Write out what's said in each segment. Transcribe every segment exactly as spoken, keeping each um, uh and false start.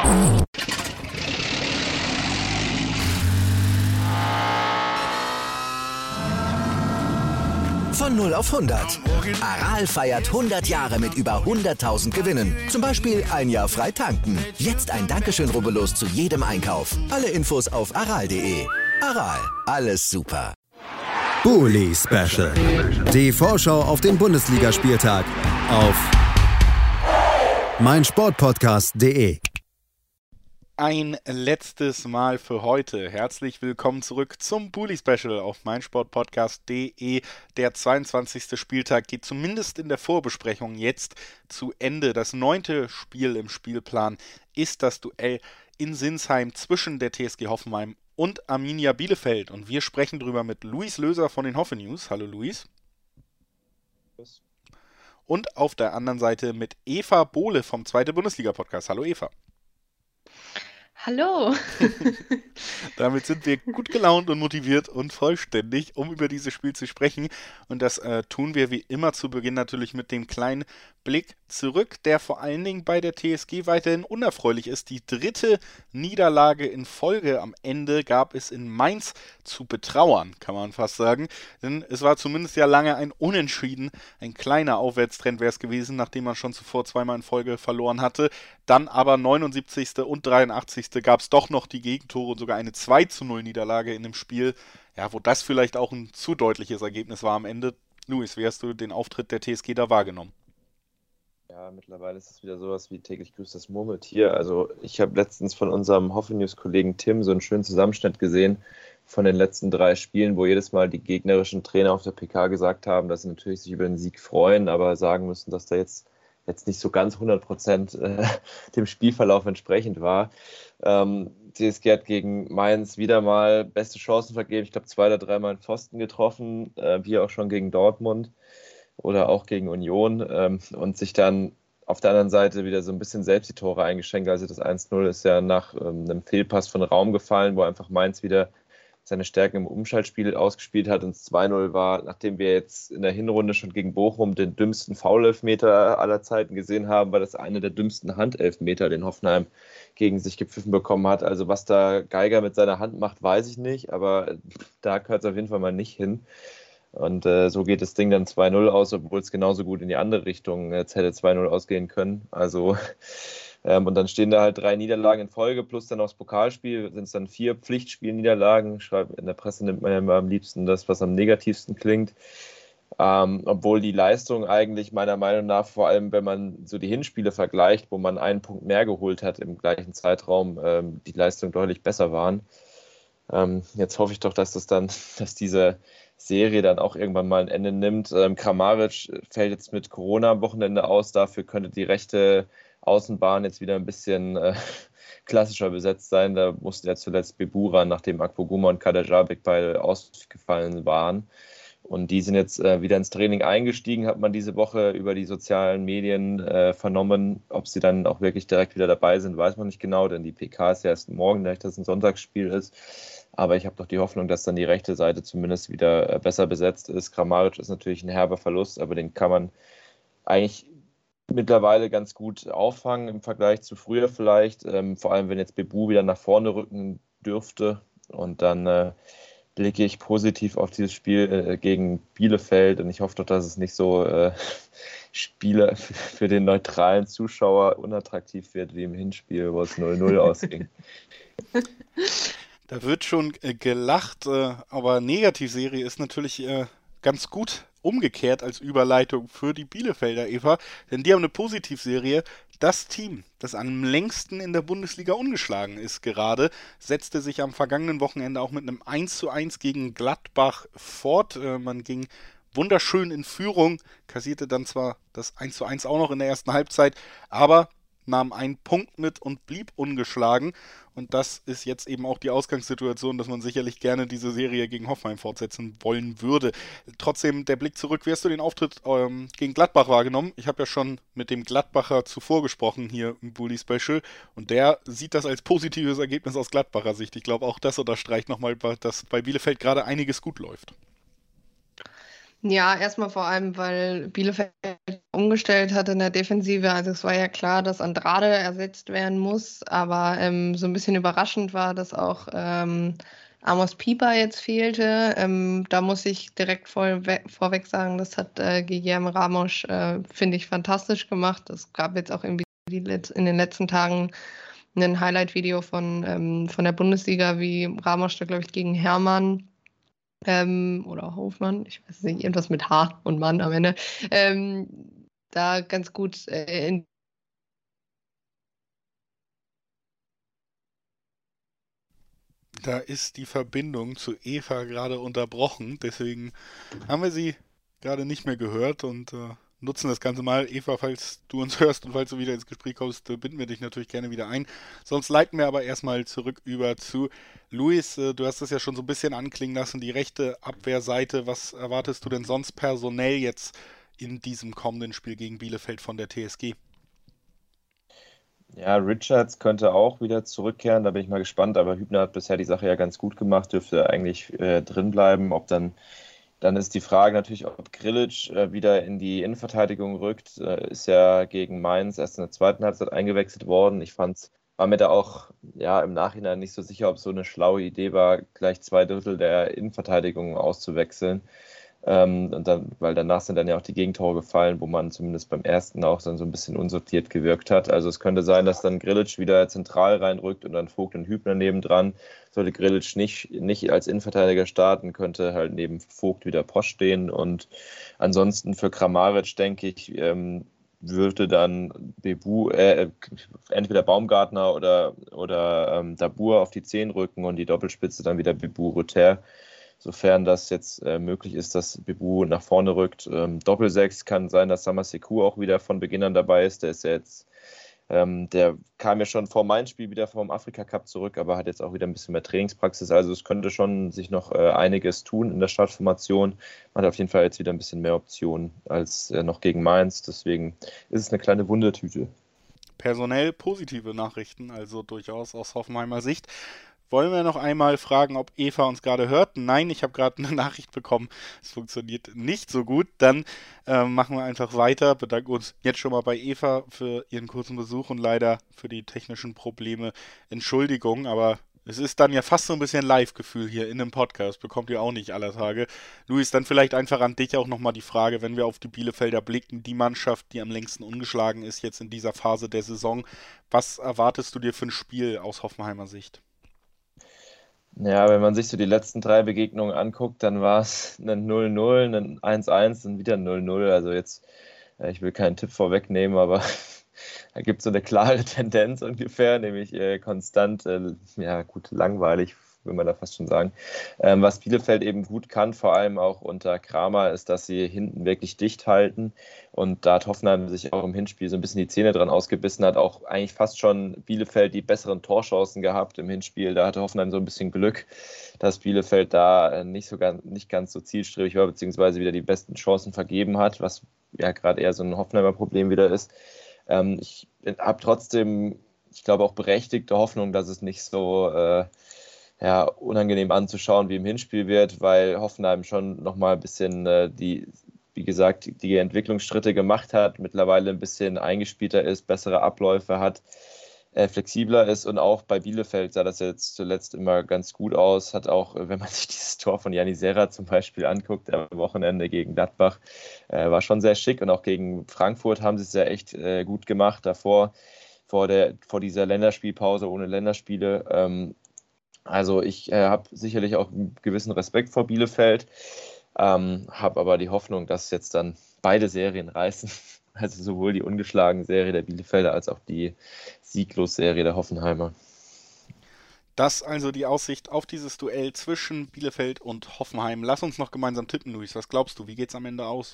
Von null auf hundert. Aral feiert hundert Jahre mit über hunderttausend Gewinnen. Zum Beispiel ein Jahr frei tanken. Jetzt ein Dankeschön, rubbellos zu jedem Einkauf. Alle Infos auf aral punkt de. Aral, alles super. Bully Special. Die Vorschau auf den Bundesligaspieltag auf meinsportpodcast punkt de. Ein letztes Mal für heute. Herzlich willkommen zurück zum Bully Special auf meinsportpodcast punkt de. Der zweiundzwanzigste Spieltag geht zumindest in der Vorbesprechung jetzt zu Ende. Das neunte Spiel im Spielplan ist das Duell in Sinsheim zwischen der T S G Hoffenheim und Arminia Bielefeld. Und wir sprechen drüber mit Luis Löser von den Hoffe News. Hallo Luis. Und auf der anderen Seite mit Eva Bohle vom Zweite Bundesliga-Podcast. Hallo Eva. Hallo. Damit sind wir gut gelaunt und motiviert und vollständig, um über dieses Spiel zu sprechen. Und das äh, tun wir wie immer zu Beginn natürlich mit dem kleinen Blick zurück, der vor allen Dingen bei der T S G weiterhin unerfreulich ist. Die dritte Niederlage in Folge am Ende gab es in Mainz zu betrauern, kann man fast sagen. Denn es war zumindest ja lange ein Unentschieden, ein kleiner Aufwärtstrend wäre es gewesen, nachdem man schon zuvor zweimal in Folge verloren hatte. Dann aber neunundsiebzigste und dreiundachtzigste gab es doch noch die Gegentore und sogar eine zwei zu null Niederlage in dem Spiel, ja, wo das vielleicht auch ein zu deutliches Ergebnis war am Ende. Luis, wie hast du den Auftritt der T S G da wahrgenommen? Ja, mittlerweile ist es wieder sowas wie täglich grüßt das Murmeltier. Also ich habe letztens von unserem Hoffe News-Kollegen Tim so einen schönen Zusammenschnitt gesehen von den letzten drei Spielen, wo jedes Mal die gegnerischen Trainer auf der P K gesagt haben, dass sie natürlich sich über den Sieg freuen, aber sagen müssen, dass da jetzt jetzt nicht so ganz hundert Prozent äh, dem Spielverlauf entsprechend war. Ähm, T S G hat gegen Mainz wieder mal beste Chancen vergeben. Ich glaube, zwei oder dreimal einen Pfosten getroffen, äh, wie auch schon gegen Dortmund oder auch gegen Union, ähm, und sich dann auf der anderen Seite wieder so ein bisschen selbst die Tore eingeschenkt. Also das eins null ist ja nach ähm, einem Fehlpass von Raum gefallen, wo einfach Mainz wieder seine Stärken im Umschaltspiel ausgespielt hat, und zwei null war, nachdem wir jetzt in der Hinrunde schon gegen Bochum den dümmsten Foul-Elfmeter aller Zeiten gesehen haben, war das eine der dümmsten Handelfmeter, den Hoffenheim gegen sich gepfiffen bekommen hat. Also was da Geiger mit seiner Hand macht, weiß ich nicht, aber da gehört es auf jeden Fall mal nicht hin. Und äh, so geht das Ding dann zwei null aus, obwohl es genauso gut in die andere Richtung jetzt hätte zwei null ausgehen können. Also ähm, und dann stehen da halt drei Niederlagen in Folge, plus dann noch das Pokalspiel, sind es dann vier Pflichtspielniederlagen. In der Presse nimmt man ja immer am liebsten das, was am negativsten klingt. Ähm, obwohl die Leistung eigentlich meiner Meinung nach, vor allem wenn man so die Hinspiele vergleicht, wo man einen Punkt mehr geholt hat im gleichen Zeitraum, ähm, die Leistung deutlich besser waren. Ähm, jetzt hoffe ich doch, dass das dann, dass diese Serie dann auch irgendwann mal ein Ende nimmt. Ähm, Kramaric fällt jetzt mit Corona am Wochenende aus, dafür könnte die rechte Außenbahn jetzt wieder ein bisschen äh, klassischer besetzt sein. Da musste ja zuletzt Bebu ran, nachdem Akpoguma und Kadajabek beide ausgefallen waren. Und die sind jetzt äh, wieder ins Training eingestiegen, hat man diese Woche über die sozialen Medien äh, vernommen. Ob sie dann auch wirklich direkt wieder dabei sind, weiß man nicht genau, denn die P K ist ja erst morgen, da das ein Sonntagsspiel ist. Aber ich habe doch die Hoffnung, dass dann die rechte Seite zumindest wieder äh, besser besetzt ist. Kramaric ist natürlich ein herber Verlust, aber den kann man eigentlich mittlerweile ganz gut auffangen im Vergleich zu früher vielleicht. Ähm, vor allem, wenn jetzt Bebu wieder nach vorne rücken dürfte. Und dann äh, blicke ich positiv auf dieses Spiel äh, gegen Bielefeld. Und ich hoffe doch, dass es nicht so äh, Spiele für den neutralen Zuschauer unattraktiv wird wie im Hinspiel, wo es null null ausging. Da wird schon äh, gelacht, äh, aber Negativserie ist natürlich äh, ganz gut umgekehrt als Überleitung für die Bielefelder, Eva, denn die haben eine Positivserie. Das Team, das am längsten in der Bundesliga ungeschlagen ist gerade, setzte sich am vergangenen Wochenende auch mit einem eins zu eins gegen Gladbach fort. Äh, man ging wunderschön in Führung, kassierte dann zwar das eins zu eins auch noch in der ersten Halbzeit, aber nahm einen Punkt mit und blieb ungeschlagen. Und das ist jetzt eben auch die Ausgangssituation, dass man sicherlich gerne diese Serie gegen Hoffenheim fortsetzen wollen würde. Trotzdem der Blick zurück, wie hast du den Auftritt ähm, gegen Gladbach wahrgenommen? Ich habe ja schon mit dem Gladbacher zuvor gesprochen hier im Bully Special und der sieht das als positives Ergebnis aus Gladbacher Sicht. Ich glaube, auch das unterstreicht nochmal, dass bei Bielefeld gerade einiges gut läuft. Ja, erstmal vor allem, weil Bielefeld umgestellt hat in der Defensive. Also es war ja klar, dass Andrade ersetzt werden muss, aber ähm, so ein bisschen überraschend war, dass auch ähm, Amos Pieper jetzt fehlte. Ähm, da muss ich direkt vorwe vorweg sagen, das hat äh, Guillermo Ramos, äh, finde ich, fantastisch gemacht. Es gab jetzt auch irgendwie die Let in den letzten Tagen ein Highlight-Video von, ähm, von der Bundesliga, wie Ramos da, glaube ich, gegen Hermann ähm, oder Hofmann, ich weiß nicht, irgendwas mit H und Mann am Ende, ähm, da ganz gut äh, in Da ist die Verbindung zu Eva gerade unterbrochen, deswegen haben wir sie gerade nicht mehr gehört und äh, nutzen das Ganze mal. Eva, falls du uns hörst und falls du wieder ins Gespräch kommst, äh, binden wir dich natürlich gerne wieder ein. Sonst leiten wir aber erstmal zurück über zu Luis. Äh, du hast es ja schon so ein bisschen anklingen lassen, die rechte Abwehrseite. Was erwartest du denn sonst personell jetzt in diesem kommenden Spiel gegen Bielefeld von der T S G? Ja, Richards könnte auch wieder zurückkehren, da bin ich mal gespannt, aber Hübner hat bisher die Sache ja ganz gut gemacht, dürfte eigentlich äh, drin bleiben. Ob dann, dann ist die Frage natürlich, ob Grillitsch äh, wieder in die Innenverteidigung rückt, äh, ist ja gegen Mainz erst in der zweiten Halbzeit eingewechselt worden. Ich fand's, war mir da auch ja im Nachhinein nicht so sicher, ob so eine schlaue Idee war, gleich zwei Drittel der Innenverteidigung auszuwechseln. Ähm, und dann, weil danach sind dann ja auch die Gegentore gefallen, wo man zumindest beim ersten auch dann so ein bisschen unsortiert gewirkt hat. Also es könnte sein, dass dann Grillitsch wieder zentral reinrückt und dann Vogt und Hübner nebendran. Sollte Grillitsch nicht, nicht als Innenverteidiger starten, könnte halt neben Vogt wieder Posch stehen. Und ansonsten für Kramaric, denke ich, ähm, würde dann Bebu, äh, entweder Baumgartner oder, oder ähm, Dabur auf die zehn rücken und die Doppelspitze dann wieder Bebu-Rüther. Sofern das jetzt äh, möglich ist, dass Bebu nach vorne rückt. Ähm, Doppelsechs kann sein, dass Samaseku auch wieder von Beginn an dabei ist. Der ist ja jetzt, ähm, der kam ja schon vor Mainz Spiel wieder vom Afrika Cup zurück, aber hat jetzt auch wieder ein bisschen mehr Trainingspraxis. Also es könnte schon sich noch äh, einiges tun in der Startformation. Man hat auf jeden Fall jetzt wieder ein bisschen mehr Optionen als äh, noch gegen Mainz. Deswegen ist es eine kleine Wundertüte. Personell positive Nachrichten, also durchaus aus Hoffenheimer Sicht. Wollen wir noch einmal fragen, ob Eva uns gerade hört? Nein, ich habe gerade eine Nachricht bekommen. Es funktioniert nicht so gut. Dann äh, machen wir einfach weiter. Bedanken uns jetzt schon mal bei Eva für ihren kurzen Besuch und leider für die technischen Probleme. Entschuldigung, aber es ist dann ja fast so ein bisschen Live-Gefühl hier in einem Podcast. Bekommt ihr auch nicht aller Tage. Luis, dann vielleicht einfach an dich auch nochmal die Frage, wenn wir auf die Bielefelder blicken, die Mannschaft, die am längsten ungeschlagen ist jetzt in dieser Phase der Saison. Was erwartest du dir für ein Spiel aus Hoffenheimer Sicht? Ja, wenn man sich so die letzten drei Begegnungen anguckt, dann war es ein null null, ein eins eins und wieder ein null null. Also jetzt, ich will keinen Tipp vorwegnehmen, aber da gibt es so eine klare Tendenz ungefähr, nämlich äh, konstant, äh, ja gut, langweilig, will man da fast schon sagen. Ähm, was Bielefeld eben gut kann, vor allem auch unter Kramer, ist, dass sie hinten wirklich dicht halten. Und da hat Hoffenheim sich auch im Hinspiel so ein bisschen die Zähne dran ausgebissen, hat auch eigentlich fast schon Bielefeld die besseren Torchancen gehabt im Hinspiel. Da hatte Hoffenheim so ein bisschen Glück, dass Bielefeld da nicht, so ganz, nicht ganz so zielstrebig war, beziehungsweise wieder die besten Chancen vergeben hat, was ja gerade eher so ein Hoffenheimer Problem wieder ist. Ähm, ich habe trotzdem, ich glaube, auch berechtigte Hoffnung, dass es nicht so äh, ja, unangenehm anzuschauen wie im Hinspiel wird, weil Hoffenheim schon nochmal ein bisschen äh, die, wie gesagt, die Entwicklungsschritte gemacht hat, mittlerweile ein bisschen eingespielter ist, bessere Abläufe hat, äh, flexibler ist und auch bei Bielefeld sah das jetzt zuletzt immer ganz gut aus, hat auch, wenn man sich dieses Tor von Janni Serra zum Beispiel anguckt, am Wochenende gegen Gladbach, äh, war schon sehr schick und auch gegen Frankfurt haben sie es ja echt äh, gut gemacht davor, vor, der, vor dieser Länderspielpause ohne Länderspiele. Ähm, Also ich äh, habe sicherlich auch einen gewissen Respekt vor Bielefeld, ähm, habe aber die Hoffnung, dass jetzt dann beide Serien reißen. Also sowohl die ungeschlagene Serie der Bielefelder als auch die Sieglos-Serie der Hoffenheimer. Das also die Aussicht auf dieses Duell zwischen Bielefeld und Hoffenheim. Lass uns noch gemeinsam tippen, Luis. Was glaubst du? Wie geht's am Ende aus?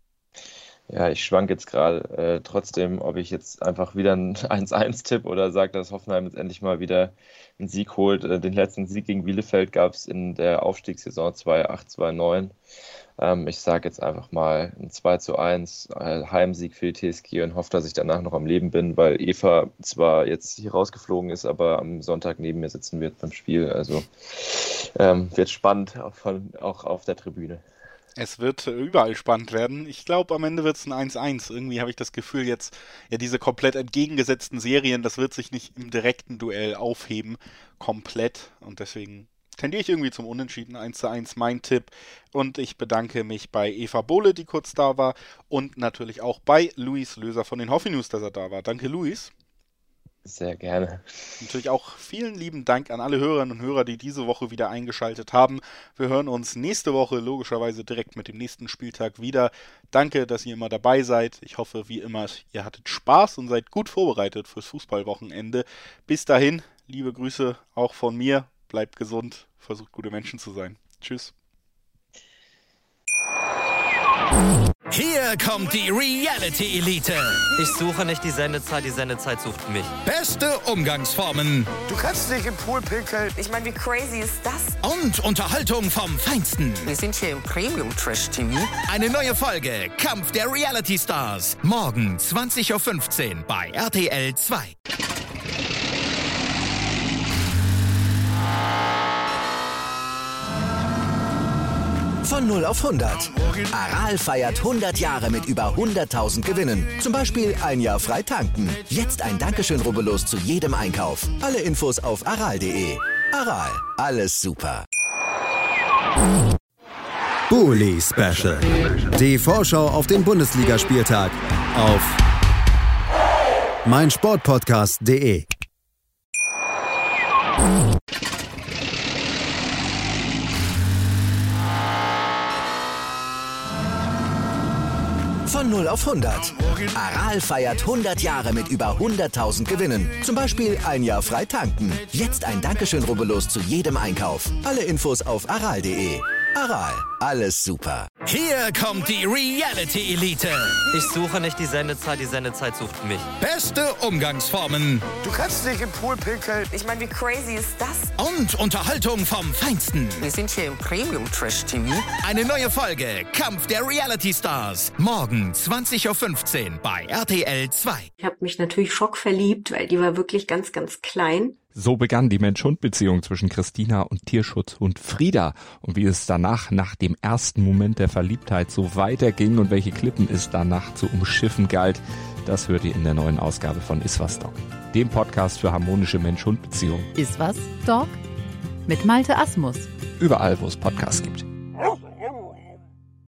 Ja, ich schwank jetzt gerade äh, trotzdem, ob ich jetzt einfach wieder ein eins eins tippe oder sage, dass Hoffenheim jetzt endlich mal wieder einen Sieg holt. Äh, den letzten Sieg gegen Bielefeld gab es in der Aufstiegssaison zwei acht, zwei neun. Ähm, ich sage jetzt einfach mal ein zwei zu eins äh, Heimsieg für die T S G und hoffe, dass ich danach noch am Leben bin, weil Eva zwar jetzt hier rausgeflogen ist, aber am Sonntag neben mir sitzen wird beim Spiel. Also ähm, wird spannend, auch, von, auch auf der Tribüne. Es wird überall spannend werden. Ich glaube, am Ende wird es ein eins eins. Irgendwie habe ich das Gefühl, jetzt ja diese komplett entgegengesetzten Serien, das wird sich nicht im direkten Duell aufheben, komplett. Und deswegen tendiere ich irgendwie zum Unentschieden, eins zu eins mein Tipp. Und ich bedanke mich bei Eva Bohle, die kurz da war. Und natürlich auch bei Luis Löser von den Hoffi News, dass er da war. Danke, Luis. Sehr gerne. Natürlich auch vielen lieben Dank an alle Hörerinnen und Hörer, die diese Woche wieder eingeschaltet haben. Wir hören uns nächste Woche logischerweise direkt mit dem nächsten Spieltag wieder. Danke, dass ihr immer dabei seid. Ich hoffe, wie immer, ihr hattet Spaß und seid gut vorbereitet fürs Fußballwochenende. Bis dahin, liebe Grüße auch von mir. Bleibt gesund, versucht gute Menschen zu sein. Tschüss. Hier kommt die Reality-Elite. Ich suche nicht die Sendezeit, die Sendezeit sucht mich. Beste Umgangsformen. Du kannst nicht im Pool pinkeln. Ich meine, wie crazy ist das? Und Unterhaltung vom Feinsten. Wir sind hier im Premium-Trash-T V. Eine neue Folge Kampf der Reality-Stars. Morgen zwanzig Uhr fünfzehn bei R T L zwei. Von null auf hundert. Aral feiert hundert Jahre mit über hunderttausend Gewinnen. Zum Beispiel ein Jahr frei tanken. Jetzt ein Dankeschön, rubbellos zu jedem Einkauf. Alle Infos auf aral punkt de. Aral, alles super. Bully Special. Die Vorschau auf den Bundesligaspieltag auf meinsportpodcast punkt de. Von null auf hundert. Aral feiert hundert Jahre mit über hunderttausend Gewinnen. Zum Beispiel ein Jahr frei tanken. Jetzt ein Dankeschön, rubbellos zu jedem Einkauf. Alle Infos auf aral punkt de. Aral, alles super. Hier kommt die Reality-Elite. Ich suche nicht die Sendezeit, die Sendezeit sucht mich. Beste Umgangsformen. Du kannst nicht im Pool pinkeln. Ich meine, wie crazy ist das? Und Unterhaltung vom Feinsten. Wir sind hier im Premium-Trash-T V. Eine neue Folge Kampf der Reality-Stars. Morgen zwanzig Uhr fünfzehn bei R T L zwei. Ich habe mich natürlich schockverliebt, weil die war wirklich ganz, ganz klein. So begann die Mensch-Hund-Beziehung zwischen Christina und Tierschutzhund Frieda. Und wie es danach, nach dem ersten Moment der Verliebtheit, so weiterging und welche Klippen es danach zu umschiffen galt, das hört ihr in der neuen Ausgabe von Iswas Dog, dem Podcast für harmonische Mensch-Hund-Beziehungen. Iswas Dog? Mit Malte Asmus. Überall, wo es Podcasts gibt.